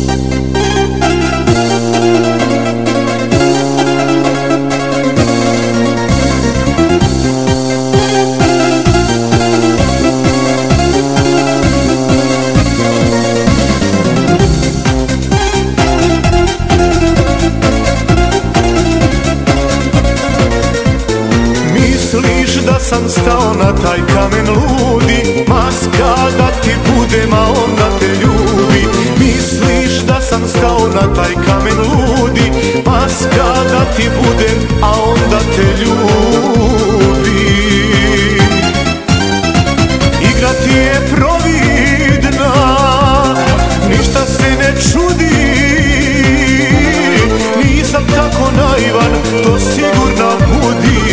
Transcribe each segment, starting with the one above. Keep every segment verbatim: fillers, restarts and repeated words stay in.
Misliš da sam stao na taj kamen ludi, maska da ti budem, a onda te ljubi. Misliš da sam stao na taj kamen ludi, maska da ti budem, a onda te ljubi. Igra ti je providna, ništa se ne čudi. Nisam tako naivan, to sigurno budi.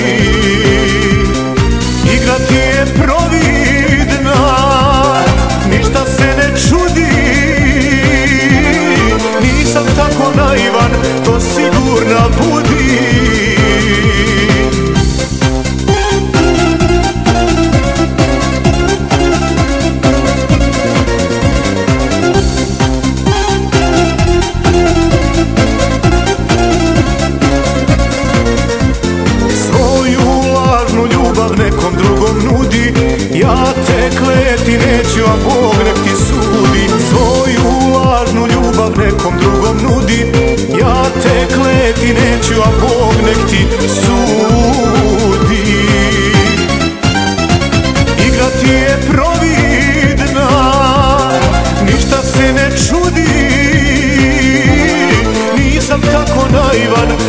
Igra ti je providna, ništa se ne čudi. Nisam tako naivan, to sigurno budi. Nekom drugom nudi, ja te kleti neću, a Bog nek ti sudi. Svoju lažnu ljubav nekom drugom nudi, ja te kleti neću, a Bog nek ti sudi. Igra ti je providna, ništa se ne čudi. Nisam tako naivan,